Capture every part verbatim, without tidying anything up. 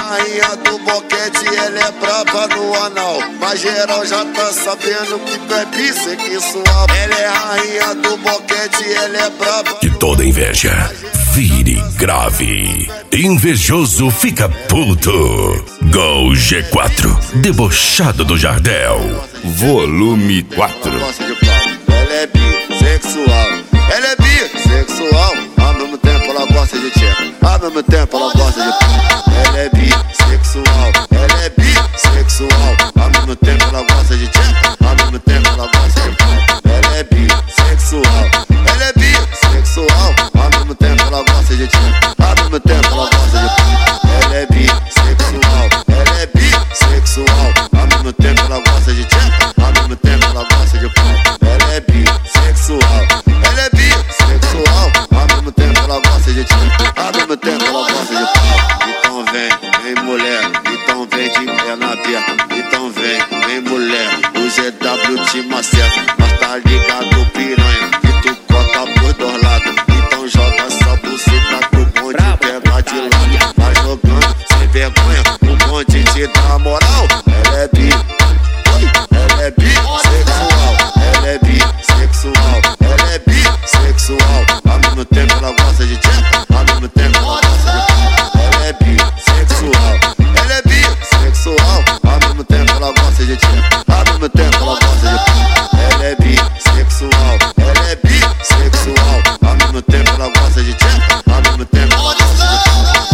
rainha do boquete, ela é brava no anal, mas geral já tá sabendo que tu é bissexual. Ela é rainha do boquete, ela é brava. Que toda inveja vire grave. Invejoso fica puto. Gol G quatro, debochado do Jardel. Volume quatro. Ela é bissexual, ela é bissexual. Ao mesmo tempo ela gosta de tcheca, ao mesmo tempo ela gosta de p. Ela é bissexual, ela é bissexual. Ao mesmo tempo ela gosta de tcheca, ao mesmo tempo ela gosta de p. Ela é bissexual, ela é bissexual. Ao mesmo tempo ela gosta de tcheca, ao mesmo tempo ela gosta de p. Ela é bissexual, ela é bissexual. Ao mesmo tempo ela gosta de tcheca, ao mesmo tempo ela gosta de p. Ela é bissexual, ela é bissexual. Ao mesmo tempo ela gosta de tcheca, ao mesmo tempo ela gosta de p. Então vem, vem mulher, então vem de perna aberta. Então vem, vem mulher, o G W te maceta. Nós tá ligado piranha, que tu corta por dois lados. Então joga essa buceta pro bonde pega de lado. Vai jogando sem vergonha, o bonde te dá moral. Ela é bi, ela é bissexual, ela é bissexual, ela é bissexual. Ao mesmo tempo ela gosta de tcheca, ao mesmo tempo ela gosta de p. Ela é bissexual, ela é bissexual. Ao mesmo tempo ela gosta de tcheca, ao mesmo tempo ela gosta de p. Ela é bissexual, ela é bissexual. Ao mesmo tempo ela gosta de tcheca, ao mesmo tempo ela gosta de p.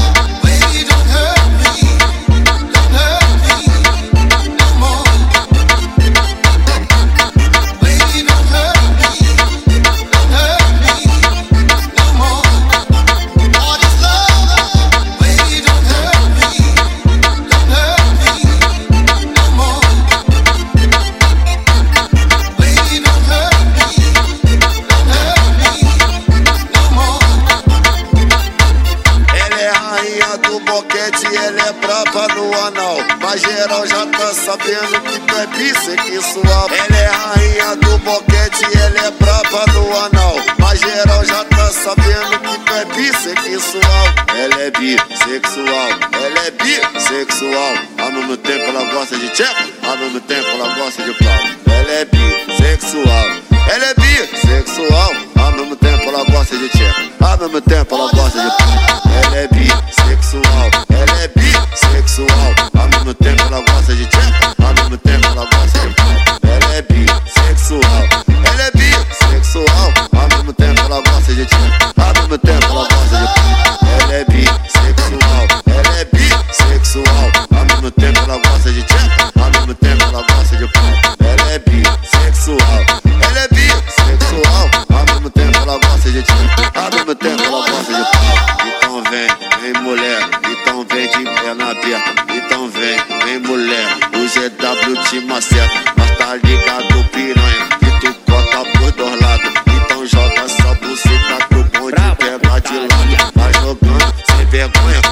Ela é brava no anal, mas geral já tá sabendo que tu é bissexual. Ela é rainha do boquete, ela é brava no anal, mas geral já tá sabendo que tu é bissexual. Ela é bissexual, ela é bissexual. Ao mesmo tempo ela gosta de tcheca, ao mesmo tempo ela gosta de pau. Ela é bissexual, ela é bissexual. Ao mesmo tempo ela gosta de tcheca, ao mesmo tempo ela gosta de pau. Ela é bissexual, ela é bissexual. Ao mesmo tempo ela gosta de tcheca, ao mesmo tempo ela gosta de pau. Ela é bissexual, ela é bissexual. Ao mesmo tempo ela gosta de tcheca, ao mesmo tempo ela gosta de pau. Ela é bissexual, ela é bissexual. Ao mesmo tempo ela gosta de tcheca, ao mesmo tempo ela gosta de pau. Ela é bissexual, ela é bissexual. Ao mesmo tempo ela gosta de tcheca, ao mesmo tempo ela gosta de pau. Então vem, vem mulher, então vem de perna aberta. Então vem, vem mulher, o G W te maceta. Nós tá ligado piranha, que tu corta por dois lados. Então joga essa buceta pro bonde pega de lado. Vai jogando sem vergonha,